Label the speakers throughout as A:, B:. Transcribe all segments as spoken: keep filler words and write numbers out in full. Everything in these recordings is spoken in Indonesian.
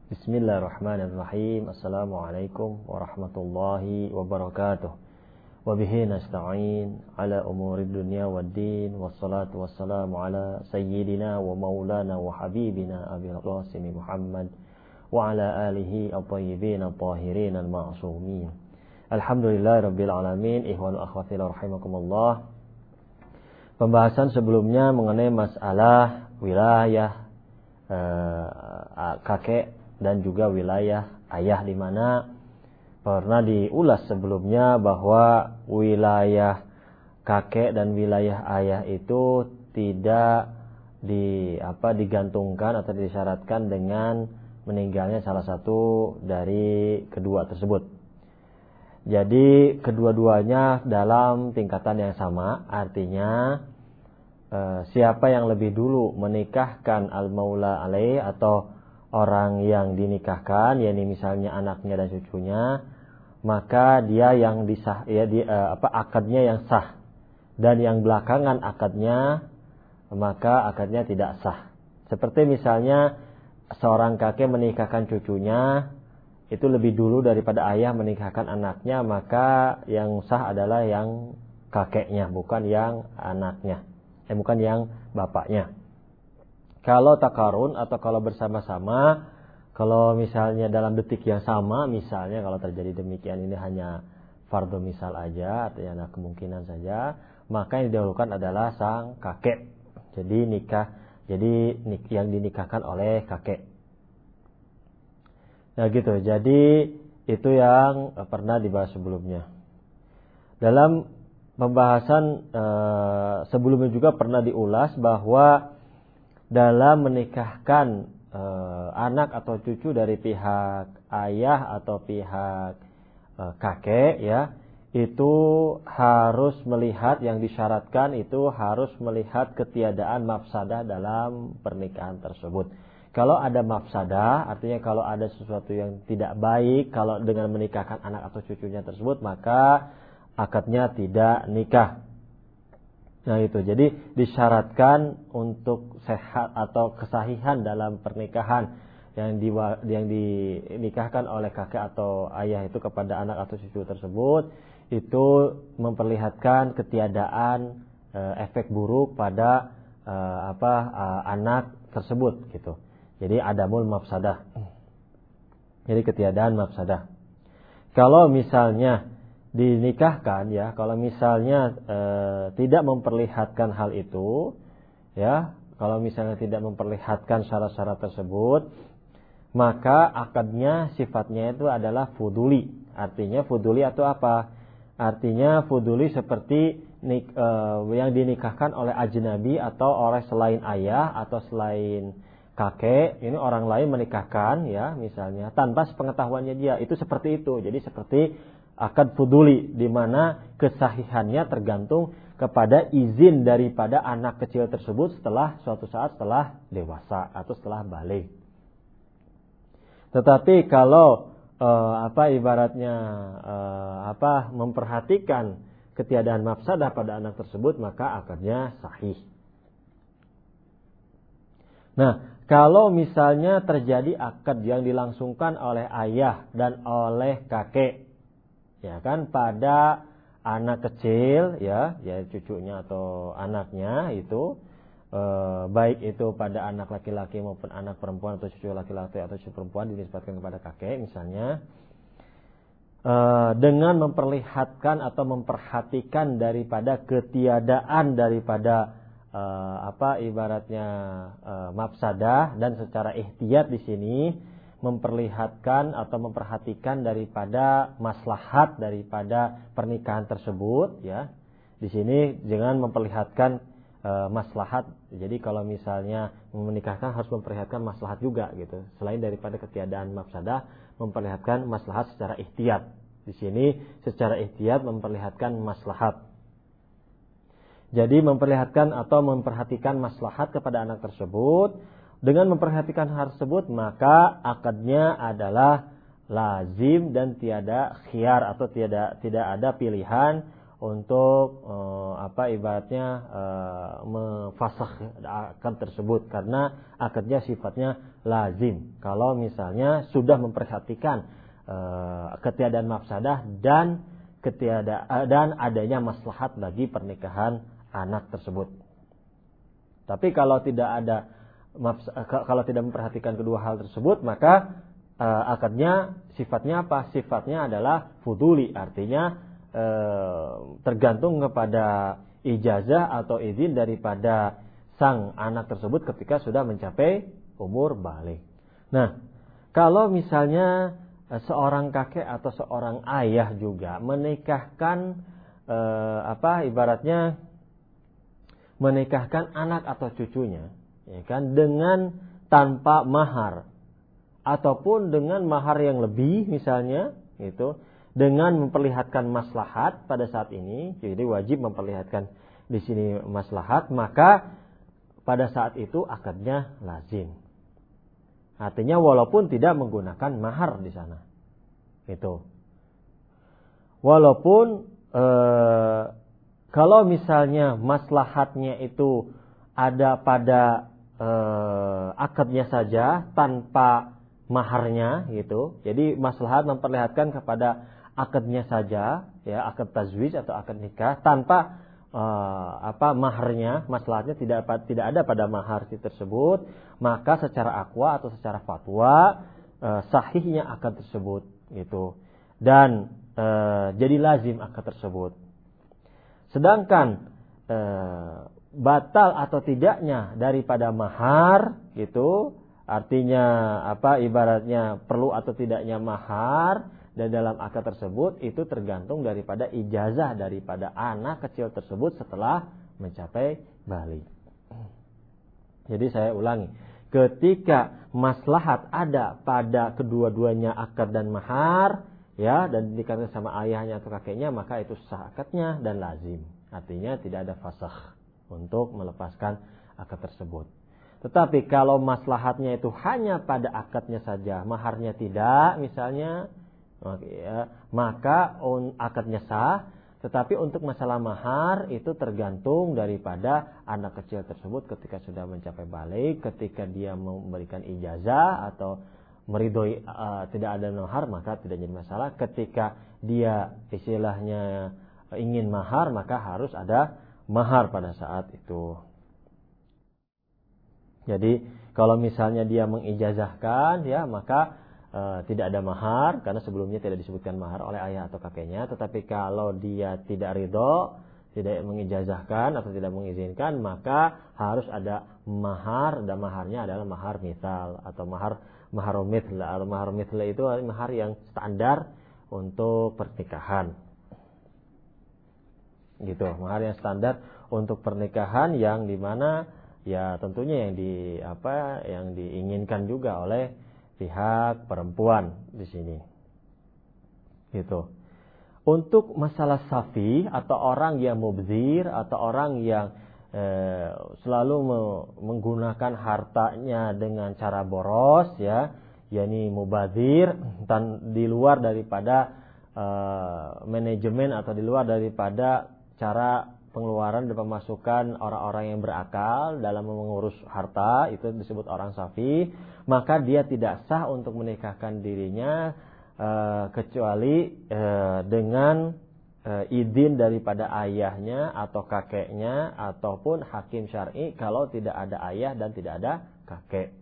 A: Bismillahirrahmanirrahim. Assalamualaikum warahmatullahi wabarakatuh. Wabihi nasta'in ala umuri dunya waddin. Wassalatu wassalamu ala sayyidina wa maulana wa habibina Abil Qasim Muhammad wa ala alihi at-tayyibin at-tahirin al-ma'sumin. Alhamdulillah rabbil alamin. Ikhwan wa akhwati rahimakumullah. Pembahasan sebelumnya mengenai masalah wilayah eh, kakek dan juga wilayah ayah, di mana pernah diulas sebelumnya bahwa wilayah kakek dan wilayah ayah itu tidak di apa digantungkan atau disyaratkan dengan meninggalnya salah satu dari kedua tersebut. Jadi kedua-duanya dalam tingkatan yang sama, artinya eh, siapa yang lebih dulu menikahkan al-maula alaih atau orang yang dinikahkan, yakni misalnya anaknya dan cucunya, maka dia yang disah, ya, di, uh, apa akadnya yang sah, dan yang belakangan akadnya maka akadnya tidak sah. Seperti misalnya seorang kakek menikahkan cucunya itu lebih dulu daripada ayah menikahkan anaknya, maka yang sah adalah yang kakeknya, bukan yang anaknya, eh bukan yang bapaknya. Kalau takarun atau kalau bersama-sama, kalau misalnya dalam detik yang sama, misalnya kalau terjadi demikian, ini hanya fardhu misal aja, artinya kemungkinan saja, maka yang didahulukan adalah sang kakek. Jadi nikah, jadi nik, yang dinikahkan oleh kakek. Nah gitu, jadi itu yang pernah dibahas sebelumnya. Dalam pembahasan eh, sebelumnya juga pernah diulas bahwa dalam menikahkan e, anak atau cucu dari pihak ayah atau pihak e, kakek, ya, itu harus melihat, yang disyaratkan itu harus melihat ketiadaan mafsadah dalam pernikahan tersebut. Kalau ada mafsadah, artinya kalau ada sesuatu yang tidak baik kalau dengan menikahkan anak atau cucunya tersebut, maka akadnya tidak nikah. Nah itu, jadi disyaratkan untuk sehat atau kesahihan dalam pernikahan yang di, yang dinikahkan oleh kakek atau ayah itu kepada anak atau cucu tersebut, itu memperlihatkan ketiadaan e, efek buruk pada e, apa e, anak tersebut gitu. Jadi adamul mafsadah. Jadi ketiadaan mafsadah. Kalau misalnya dinikahkan, ya, kalau misalnya e, tidak memperlihatkan hal itu, ya, kalau misalnya tidak memperlihatkan syarat-syarat tersebut, maka akadnya sifatnya itu adalah fuduli. Artinya fuduli atau apa? Artinya fuduli seperti nik, e, yang dinikahkan oleh ajnabi atau oleh selain ayah atau selain kakek, ini orang lain menikahkan, ya, misalnya tanpa sepengetahuannya dia, itu seperti itu. Jadi seperti akad fuduli, di mana kesahihannya tergantung kepada izin daripada anak kecil tersebut setelah suatu saat setelah dewasa atau setelah balik. Tetapi kalau eh, apa ibaratnya eh, apa memperhatikan ketiadaan mafsadah pada anak tersebut, maka akadnya sahih. Nah, kalau misalnya terjadi akad yang dilangsungkan oleh ayah dan oleh kakek, ya kan, pada anak kecil, ya, ya cucunya atau anaknya itu, e, baik itu pada anak laki-laki maupun anak perempuan atau cucu laki-laki atau cucu perempuan dinisbatkan kepada kakek misalnya, e, dengan memperlihatkan atau memperhatikan daripada ketiadaan daripada e, apa ibaratnya e, mafsadah, dan secara ihtiyat di sini memperlihatkan atau memperhatikan daripada maslahat daripada pernikahan tersebut, ya. Di sini jangan memperlihatkan e, maslahat. Jadi kalau misalnya menikahkan harus memperlihatkan maslahat juga gitu. Selain daripada ketiadaan mafsadah, memperlihatkan maslahat secara ihtiyat. Di sini secara ihtiyat memperlihatkan maslahat. Jadi memperlihatkan atau memperhatikan maslahat kepada anak tersebut. Dengan memperhatikan hal tersebut, maka akadnya adalah lazim dan tiada khiyar atau tiada tidak ada pilihan untuk uh, apa ibaratnya uh, memfasakh akad tersebut, karena akadnya sifatnya lazim. Kalau misalnya sudah memperhatikan uh, ketiadaan mafsadah dan ketiada uh, dan adanya maslahat bagi pernikahan anak tersebut. Tapi kalau tidak ada mafs- kalau tidak memperhatikan kedua hal tersebut, maka uh, akadnya sifatnya apa? Sifatnya adalah fuduli, artinya E, tergantung kepada ijazah atau izin daripada sang anak tersebut ketika sudah mencapai umur baligh. Nah, kalau misalnya e, seorang kakek atau seorang ayah juga menikahkan e, apa ibaratnya menikahkan anak atau cucunya, ya kan, dengan tanpa mahar ataupun dengan mahar yang lebih misalnya, itu dengan memperlihatkan maslahat pada saat ini, jadi wajib memperlihatkan di sini maslahat, maka pada saat itu akadnya lazim. Artinya walaupun tidak menggunakan mahar di sana, itu. Walaupun eh, kalau misalnya maslahatnya itu ada pada eh, akadnya saja tanpa maharnya, gitu. Jadi maslahat memperlihatkan kepada akadnya saja, ya, akad tazwij atau akad nikah tanpa uh, apa maharnya, maslahatnya tidak tidak ada pada mahar tersebut, maka secara aqwa atau secara fatwa uh, sahihnya akad tersebut, gitu. Dan uh, jadi lazim akad tersebut. Sedangkan uh, batal atau tidaknya daripada mahar, gitu, artinya apa ibaratnya perlu atau tidaknya mahar dan dalam akad tersebut itu tergantung daripada ijazah daripada anak kecil tersebut setelah mencapai baligh. Jadi saya ulangi, ketika maslahat ada pada kedua-duanya akad dan mahar, ya, dan dikatakan sama ayahnya atau kakeknya, maka itu sah akadnya dan lazim. Artinya tidak ada fasakh untuk melepaskan akad tersebut. Tetapi kalau maslahatnya itu hanya pada akadnya saja, maharnya tidak, misalnya, maka akadnya sah. Tetapi untuk masalah mahar itu tergantung daripada anak kecil tersebut ketika sudah mencapai baligh, ketika dia memberikan ijazah atau meridhoi uh, tidak ada mahar, maka tidak jadi masalah. Ketika dia istilahnya ingin mahar, maka harus ada mahar pada saat itu. Jadi kalau misalnya dia mengijazahkan, ya, maka Uh, tidak ada mahar karena sebelumnya tidak disebutkan mahar oleh ayah atau kakeknya. Tetapi kalau dia tidak ridho, tidak mengijazahkan atau tidak mengizinkan, maka harus ada mahar, dan maharnya adalah mahar mithal atau mahar mahar mithl. Atau mahar mithl itu mahar yang standar untuk pernikahan, gitu. Mahar yang standar untuk pernikahan yang dimana ya tentunya yang di apa yang diinginkan juga oleh pihak perempuan di sini, gitu. Untuk masalah safi atau orang yang mubzir atau orang yang eh, selalu me- menggunakan hartanya dengan cara boros, ya, yakni mubazir, dan di luar daripada eh, manajemen atau di luar daripada cara pengeluaran dan pemasukan orang-orang yang berakal dalam mengurus harta, itu disebut orang safi. Maka dia tidak sah untuk menikahkan dirinya uh, kecuali uh, dengan uh, izin daripada ayahnya atau kakeknya ataupun hakim syar'i kalau tidak ada ayah dan tidak ada kakek.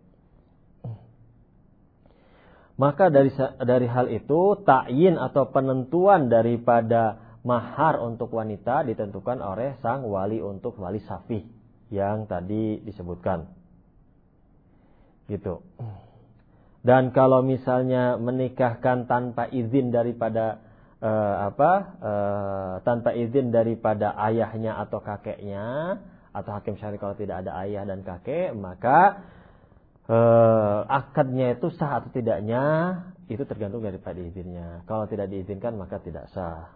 A: Maka dari dari hal itu ta'yin atau penentuan daripada mahar untuk wanita ditentukan oleh sang wali untuk wali safih yang tadi disebutkan, gitu. Dan kalau misalnya menikahkan tanpa izin daripada eh, apa eh, tanpa izin daripada ayahnya atau kakeknya atau hakim syar'i kalau tidak ada ayah dan kakek, maka eh, akadnya itu sah atau tidaknya itu tergantung daripada izinnya. Kalau tidak diizinkan maka tidak sah,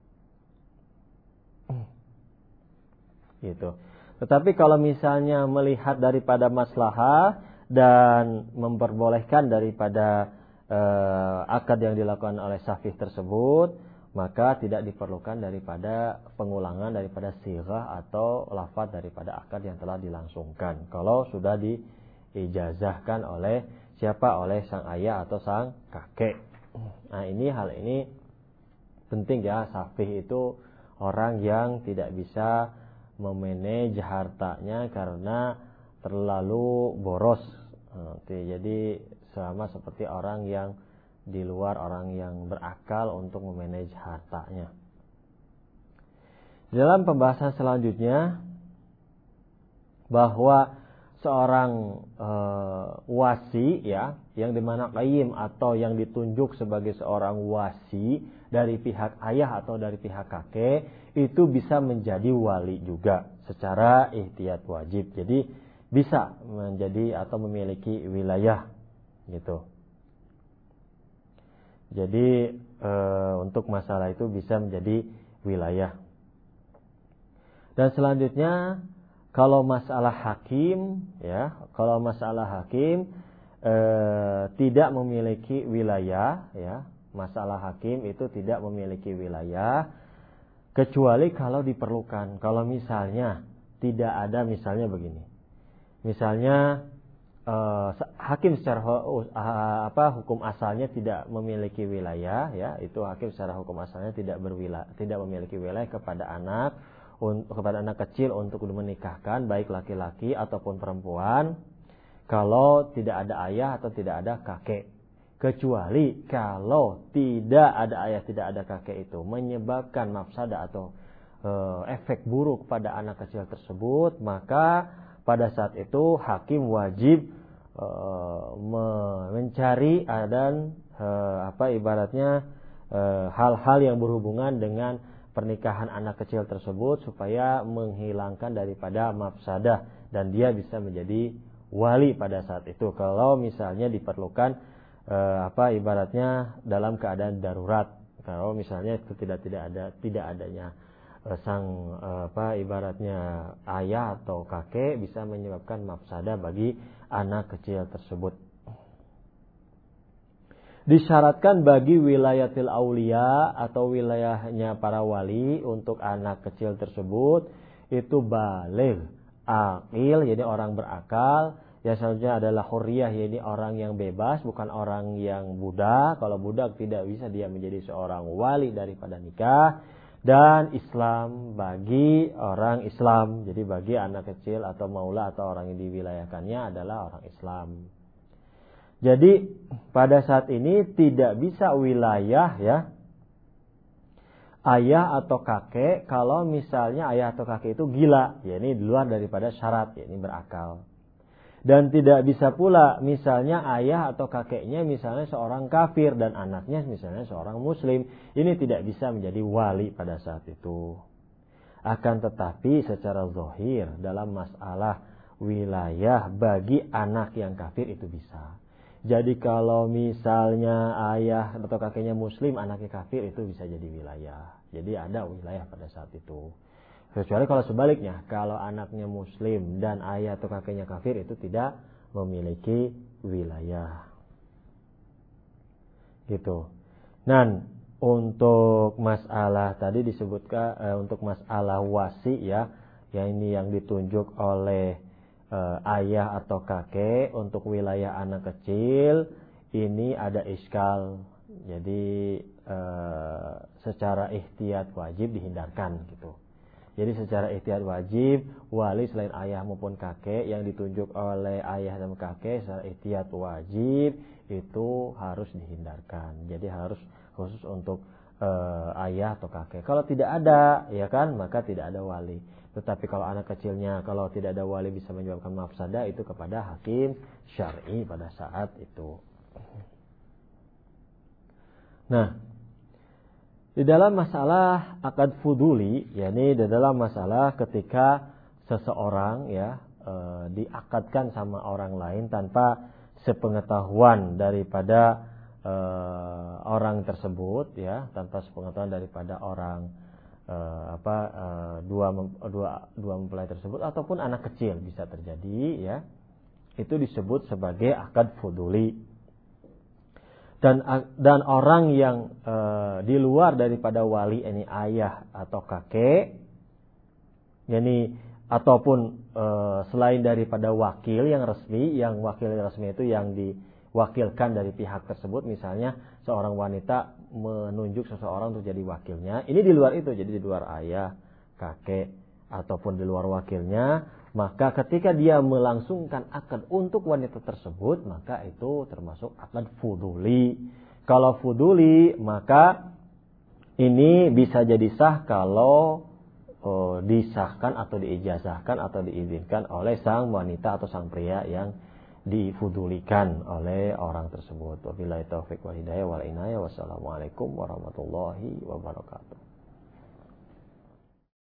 A: gitu. Tetapi kalau misalnya melihat daripada maslahah dan memperbolehkan daripada uh, akad yang dilakukan oleh safih tersebut, maka tidak diperlukan daripada pengulangan daripada sighah atau lafaz daripada akad yang telah dilangsungkan. Kalau sudah diijazahkan oleh siapa? Oleh sang ayah atau sang kakek. Nah, ini hal ini penting ya. Safih itu orang yang tidak bisa memanage hartanya karena terlalu boros. Jadi sama seperti orang yang di luar, orang yang berakal untuk memanage hartanya. Dalam pembahasan selanjutnya, bahwa seorang e, wasi ya, yang dimana qayyim atau yang ditunjuk sebagai seorang wasi dari pihak ayah atau dari pihak kakek, itu bisa menjadi wali juga secara ihtiyat wajib. Jadi bisa menjadi atau memiliki wilayah gitu. Jadi e, untuk masalah itu bisa menjadi wilayah. Dan selanjutnya, kalau masalah hakim ya, kalau masalah hakim e, tidak memiliki wilayah ya, masalah hakim itu tidak memiliki wilayah kecuali kalau diperlukan. Kalau misalnya tidak ada, misalnya begini. Misalnya Uh, hakim secara uh, apa hukum asalnya tidak memiliki wilayah ya, itu hakim secara hukum asalnya tidak berwilayah, tidak memiliki wilayah kepada anak un, kepada anak kecil untuk menikahkan baik laki-laki ataupun perempuan kalau tidak ada ayah atau tidak ada kakek. Kecuali kalau tidak ada ayah, tidak ada kakek itu menyebabkan mafsadah atau uh, efek buruk pada anak kecil tersebut, maka pada saat itu hakim wajib e, mencari dan e, apa ibaratnya e, hal-hal yang berhubungan dengan pernikahan anak kecil tersebut supaya menghilangkan daripada mafsadah dan dia bisa menjadi wali pada saat itu. Kalau misalnya diperlukan e, apa ibaratnya dalam keadaan darurat. Kalau misalnya itu tidak tidak ada tidak adanya sang apa ibaratnya ayah atau kakek bisa menyebabkan mafsadah bagi anak kecil tersebut. Disyaratkan bagi wilayatil aulia atau wilayahnya para wali untuk anak kecil tersebut itu baligh, aqil, jadi orang berakal. Ya, selanjutnya adalah hurriyah, jadi orang yang bebas, bukan orang yang budak. Kalau budak tidak bisa dia menjadi seorang wali daripada nikah. Dan Islam bagi orang Islam, jadi bagi anak kecil atau maula atau orang yang diwilayahkannya adalah orang Islam. Jadi pada saat ini tidak bisa wilayah ya ayah atau kakek kalau misalnya ayah atau kakek itu gila, ya ini di luar daripada syarat, ya ini berakal. Dan tidak bisa pula misalnya ayah atau kakeknya misalnya seorang kafir dan anaknya misalnya seorang muslim. Ini tidak bisa menjadi wali pada saat itu. Akan tetapi secara zahir dalam masalah wilayah bagi anak yang kafir itu bisa. Jadi kalau misalnya ayah atau kakeknya muslim, anaknya kafir, itu bisa jadi wilayah. Jadi ada wilayah pada saat itu. Kecuali kalau sebaliknya, kalau anaknya muslim dan ayah atau kakeknya kafir itu tidak memiliki wilayah. Gitu. Dan untuk masalah tadi disebutkan eh, untuk masalah wasi ya, yang ini yang ditunjuk oleh eh, ayah atau kakek untuk wilayah anak kecil, ini ada iskal. Jadi eh, secara ihtiyat wajib dihindarkan gitu. Jadi secara ihtiyat wajib wali selain ayah maupun kakek yang ditunjuk oleh ayah dan kakek secara ihtiyat wajib itu harus dihindarkan. Jadi harus khusus untuk uh, ayah atau kakek. Kalau tidak ada, ya kan, maka tidak ada wali. Tetapi kalau anak kecilnya, kalau tidak ada wali bisa menyebabkan mafsadah, itu kepada hakim syar'i pada saat itu. Nah, di dalam masalah akad fuduli, yakni di dalam masalah ketika seseorang ya e, diakadkan sama orang lain tanpa sepengetahuan daripada e, orang tersebut ya, tanpa sepengetahuan daripada orang e, apa e, dua dua dua mempelai tersebut ataupun anak kecil bisa terjadi ya. Itu disebut sebagai akad fuduli. dan dan orang yang e, di luar daripada wali, ini ayah atau kakek, yani ataupun e, selain daripada wakil yang resmi, yang wakil yang resmi itu yang diwakilkan dari pihak tersebut, misalnya seorang wanita menunjuk seseorang untuk jadi wakilnya, ini di luar itu, jadi di luar ayah, kakek ataupun di luar wakilnya, maka ketika dia melangsungkan akad untuk wanita tersebut, maka itu termasuk akad fuduli. Kalau fuduli, maka ini bisa jadi sah kalau oh, disahkan atau diijazahkan atau diizinkan oleh sang wanita atau sang pria yang difudulikan oleh orang tersebut. Wabillahi taufiq wal hidayah wal inayah. Wassalamualaikum warahmatullahi wabarakatuh.